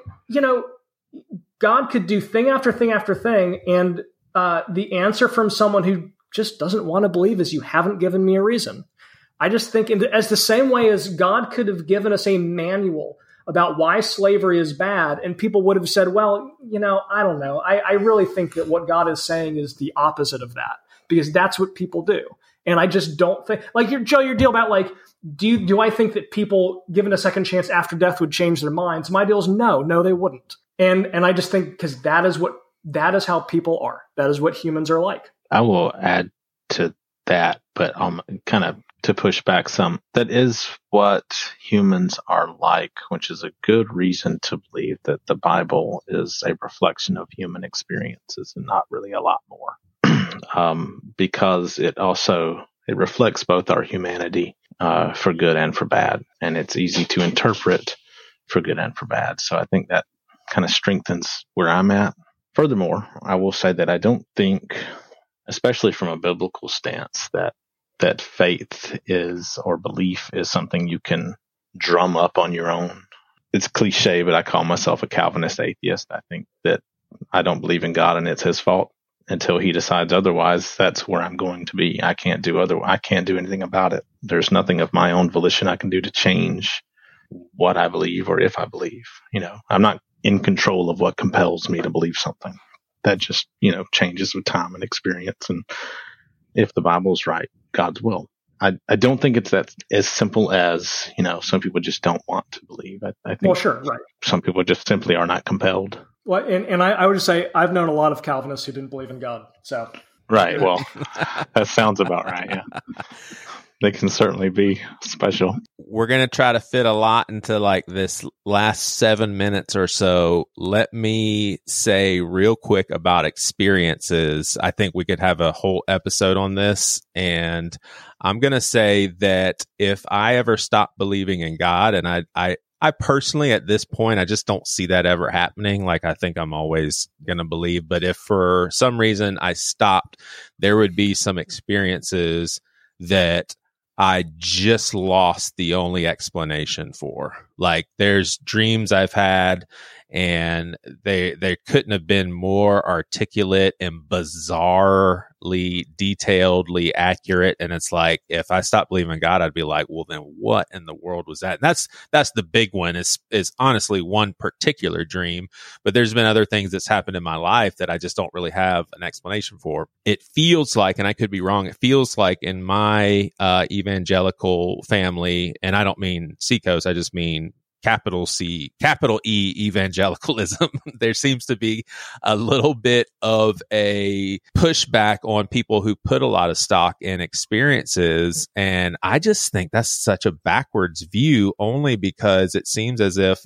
God could do thing after thing after thing. And the answer from someone who just doesn't want to believe is you haven't given me a reason. I just think as the same way as God could have given us a manual about why slavery is bad, and people would have said, well, I don't know. I really think that what God is saying is the opposite of that, because that's what people do. And I just don't think, like your deal about like, do I think that people given a second chance after death would change their minds? My deal is no, they wouldn't. And I just think because that is how people are. That is what humans are like. I will add to that, but kind of to push back some. That is what humans are like, which is a good reason to believe that the Bible is a reflection of human experiences and not really a lot more. Because it reflects both our humanity for good and for bad, and it's easy to interpret for good and for bad. So I think that kind of strengthens where I'm at. Furthermore, I will say that I don't think, especially from a biblical stance, that faith is or belief is something you can drum up on your own. It's cliche, but I call myself a Calvinist atheist. I think that I don't believe in God and it's his fault until he decides otherwise. That's where I'm going to be. I can't do anything about it. There's nothing of my own volition I can do to change what I believe or if I believe. I'm not in control of what compels me to believe something. That just, changes with time and experience. And if the Bible's right, God's will. I don't think it's that as simple as, some people just don't want to believe. I think well, sure, right. Some people just simply are not compelled. Well, and I would just say I've known a lot of Calvinists who didn't believe in God. So right. Well, that sounds about right. Yeah. They can certainly be special. We're going to try to fit a lot into like this last 7 minutes or so. Let me say real quick about experiences. I think we could have a whole episode on this. And I'm going to say that if I ever stop believing in God, and I personally, at this point, I just don't see that ever happening. Like, I think I'm always going to believe. But if for some reason I stopped, there would be some experiences that I just lost the only explanation for. Like, there's dreams I've had, and they couldn't have been more articulate and bizarrely, detailedly accurate. And it's like, if I stopped believing in God, I'd be like, well, then what in the world was that? And that's the big one. Is honestly one particular dream, but there's been other things that's happened in my life that I just don't really have an explanation for. It feels like, and I could be wrong, it feels like in my evangelical family, and I don't mean Seacoast, I just mean capital C, capital E evangelicalism. There seems to be a little bit of a pushback on people who put a lot of stock in experiences. And I just think that's such a backwards view, only because it seems as if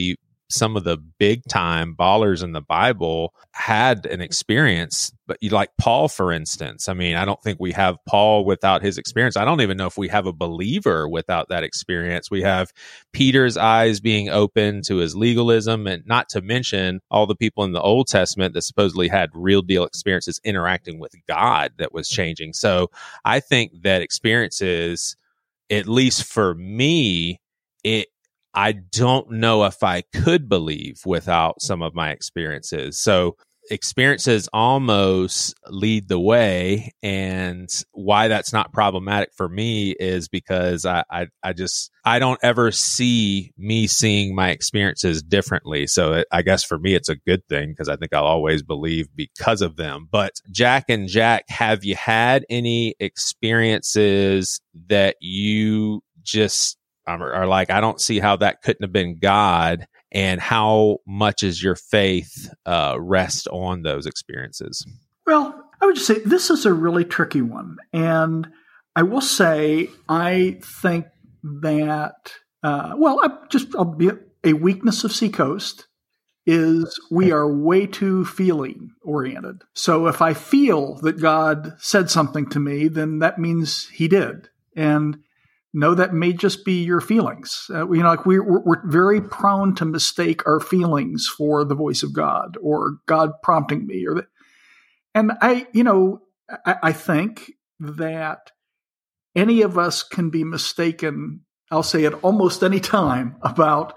some of the big time ballers in the Bible had an experience, but like Paul, for instance. I mean, I don't think we have Paul without his experience. I don't even know if we have a believer without that experience. We have Peter's eyes being open to his legalism, and not to mention all the people in the Old Testament that supposedly had real deal experiences interacting with God that was changing. So I think that experiences, at least for me, I don't know if I could believe without some of my experiences. So experiences almost lead the way. And why that's not problematic for me is because I don't ever see me seeing my experiences differently. So I guess for me, it's a good thing, because I think I'll always believe because of them. But Jack and Jack, have you had any experiences that you just are like, I don't see how that couldn't have been God? And how much is your faith rest on those experiences? Well, I would just say this is a really tricky one. And I will say, I think that, I'll be a weakness of Seacoast is we are way too feeling oriented. So if I feel that God said something to me, then that means he did. And no, that may just be your feelings. We're very prone to mistake our feelings for the voice of God or God prompting me. And I think that any of us can be mistaken, I'll say at almost any time, about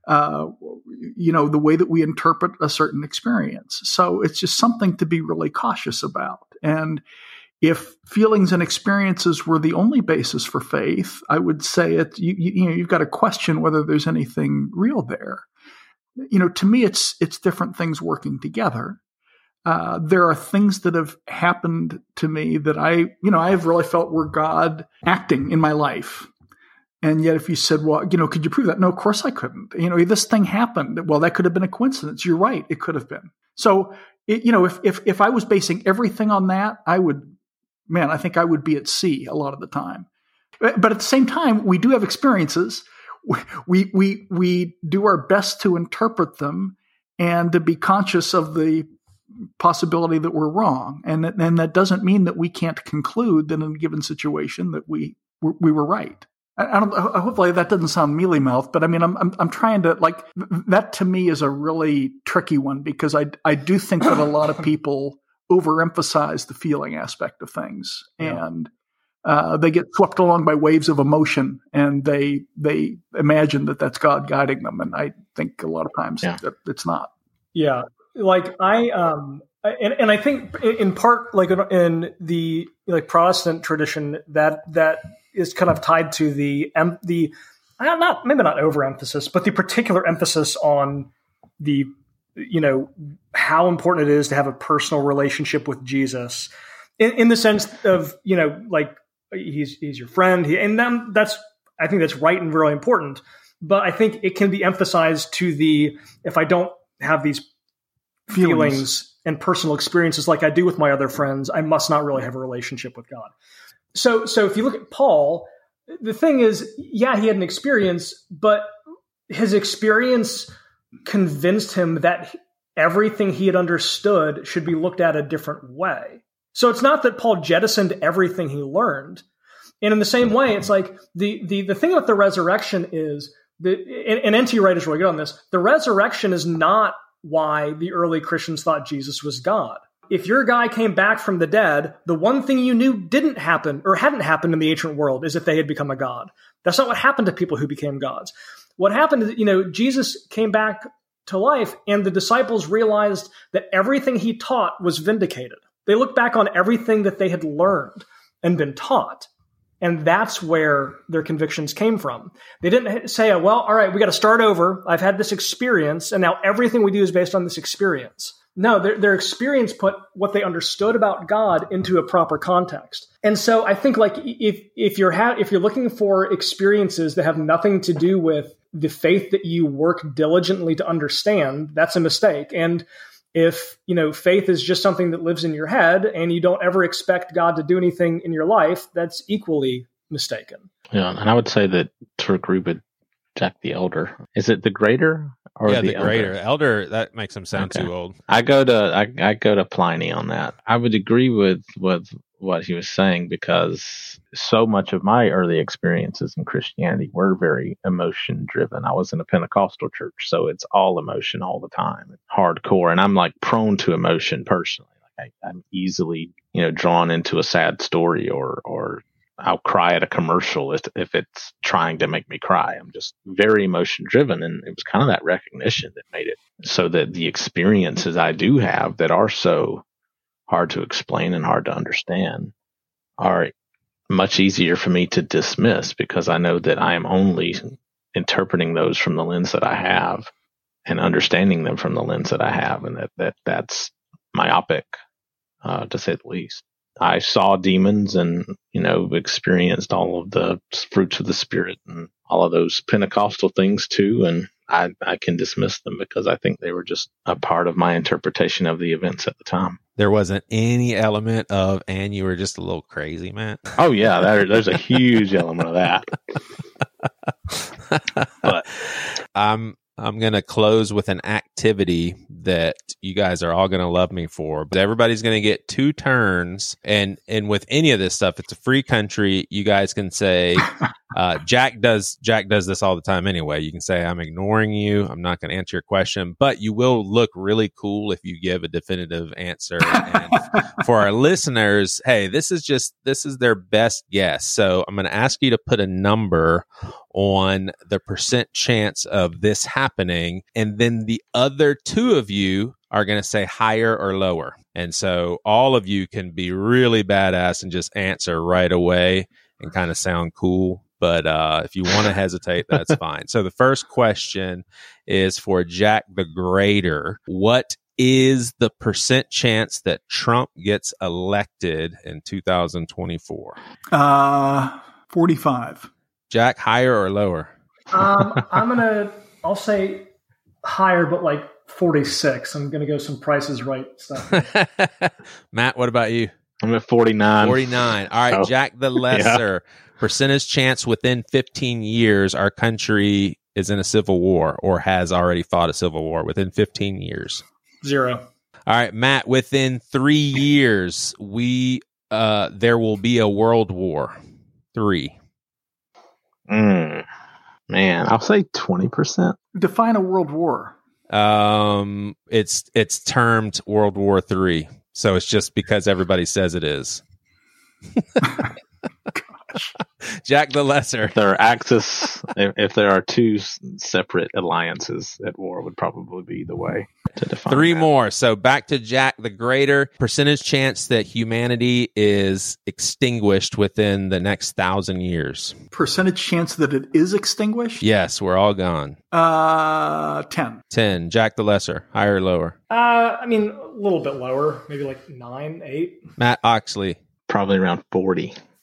the way that we interpret a certain experience. So it's just something to be really cautious about. And if feelings and experiences were the only basis for faith, I would say you've got to question whether there's anything real there. To me, it's different things working together. There are things that have happened to me that I've really felt were God acting in my life. And yet if you said, well, could you prove that? No, of course I couldn't. This thing happened. Well, that could have been a coincidence. You're right. It could have been. So, if I was basing everything on that, I think I would be at sea a lot of the time. But at the same time, we do have experiences. We do our best to interpret them and to be conscious of the possibility that we're wrong. And that doesn't mean that we can't conclude that in a given situation that we were right. Hopefully that doesn't sound mealy-mouthed, but I'm trying to, that to me is a really tricky one, because I do think that a lot of people overemphasize the feeling aspect of things, and they get swept along by waves of emotion, and they imagine that that's God guiding them. And I think a lot of times that it's not. Yeah. And I think in part, in the Protestant tradition, that is kind of tied to maybe not overemphasis, but the particular emphasis on the, how important it is to have a personal relationship with Jesus, in the sense of, he's your friend. And then I think that's right and really important. But I think it can be emphasized to if I don't have these feelings and personal experiences like I do with my other friends, I must not really have a relationship with God. So if you look at Paul, the thing is, yeah, he had an experience, but his experience convinced him that everything he had understood should be looked at a different way. So it's not that Paul jettisoned everything he learned. And in the same way, it's like the thing about the resurrection is, and N.T. Wright is really good on this, the resurrection is not why the early Christians thought Jesus was God. If your guy came back from the dead, the one thing you knew didn't happen or hadn't happened in the ancient world is that they had become a god. That's not what happened to people who became gods. What happened is, Jesus came back to life and the disciples realized that everything he taught was vindicated. They looked back on everything that they had learned and been taught. And that's where their convictions came from. They didn't say, well, all right, we got to start over. I've had this experience, and now everything we do is based on this experience. No, their experience put what they understood about God into a proper context. And so I think, like, if you're looking for experiences that have nothing to do with the faith that you work diligently to understand, that's a mistake. And if, faith is just something that lives in your head and you don't ever expect God to do anything in your life, that's equally mistaken. Yeah, and I would say that to agree with Jack the Elder, is it the Greater or the Greater? Elder, that makes him sound too old. I go to Pliny on that. I would agree with what he was saying, because so much of my early experiences in Christianity were very emotion driven. I was in a Pentecostal church, so it's all emotion all the time, hardcore, and I'm like prone to emotion personally. Like I'm easily, drawn into a sad story, or I'll cry at a commercial if it's trying to make me cry. I'm just very emotion driven, and it was kind of that recognition that made it so that the experiences I do have that are so hard to explain and hard to understand are much easier for me to dismiss, because I know that I am only interpreting those from the lens that I have and understanding them from the lens that I have, and that's myopic, to say the least. I saw demons and, experienced all of the fruits of the Spirit and all of those Pentecostal things too, and I can dismiss them because I think they were just a part of my interpretation of the events at the time. There wasn't any element of, and you were just a little crazy, man. Oh yeah, there's a huge element of that. But I'm going to close with an activity that you guys are all going to love me for. But everybody's going to get 2 turns. And with any of this stuff, it's a free country. You guys can say, Jack does this all the time anyway. You can say, I'm ignoring you. I'm not going to answer your question, but you will look really cool if you give a definitive answer. And for our listeners, hey, this is their best guess. So I'm going to ask you to put a number on the % chance of this happening. And then the other 2 of you are going to say higher or lower. And so all of you can be really badass and just answer right away and kind of sound cool. But if you want to hesitate, that's fine. So the first question is for Jack the Greater. What is the % chance that Trump gets elected in 2024? 45. Jack, higher or lower? I'll say higher, but like 46. I'm going to go some Prices Right stuff. Matt, what about you? I'm at 49. 49. All right, oh. Jack the Lesser. Yeah. Percentage chance within 15 years our country is in a civil war or has already fought a civil war within 15 years. 0. All right, Matt, within 3 years there will be a World War 3. Man, I'll say 20%. Define a world war. It's termed World War 3, so it's just because everybody says it is. Gosh. Jack the Lesser. If there are Axis, if there are 2 separate alliances at war, would probably be the way to define 3 that. more. So back to Jack the Greater. Percentage chance that humanity is extinguished within the next 1,000 years. Percentage chance that it is extinguished? Yes, we're all gone. 10. 10. Jack the Lesser. Higher or lower? A little bit lower. Maybe like 9, 8. Matt Oxley. Probably around 40.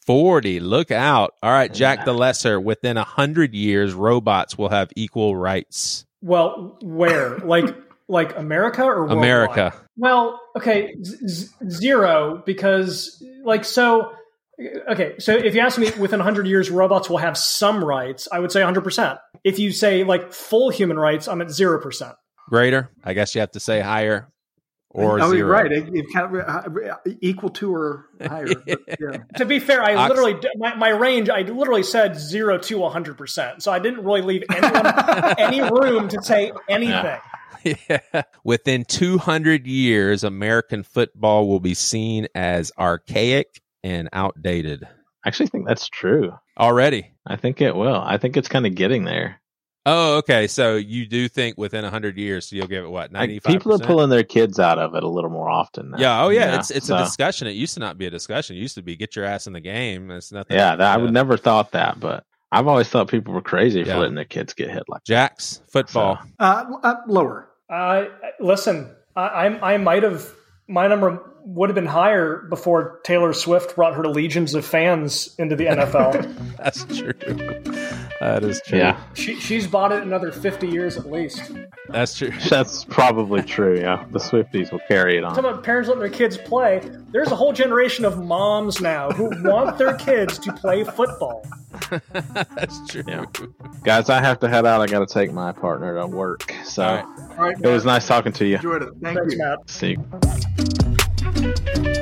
40. Look out. All right, Jack the Lesser. Within 100 years, robots will have equal rights. Well, where? Like America or worldwide? America. Well, okay, zero, because so if you ask me within 100 years robots will have some rights, I would say 100%. If you say like full human rights, I'm at 0%. Greater? I guess you have to say higher or oh, zero. You're right. It kind of equal to or higher. But, yeah. To be fair, I literally my range. I literally said 0 to 100%. So I didn't really leave anyone any room to say anything. Yeah. Within 200 years, American football will be seen as archaic and outdated. I actually think that's true. Already? I think it will. I think it's kind of getting there. Oh, okay. So you do think within 100 years, so you'll give it what, 95%? People are pulling their kids out of it a little more often now. Yeah. Oh, yeah. It's a discussion. It used to not be a discussion. It used to be get your ass in the game. It's nothing. Yeah, I would never thought that, but I've always thought people were crazy for letting their kids get hit like that. Jack's football. Lower. Listen, I might have, my number would have been higher before Taylor Swift brought her legions of fans into the NFL. That's true. That is true. Yeah. She's bought it another 50 years at least. That's true. That's probably true, yeah. The Swifties will carry it on. Talking about parents letting their kids play, there's a whole generation of moms now who want their kids to play football. That's true. Yeah. Guys, I have to head out. I got to take my partner to work. So All right, it was nice talking to you. Enjoyed it. Thanks, you. Matt. See you.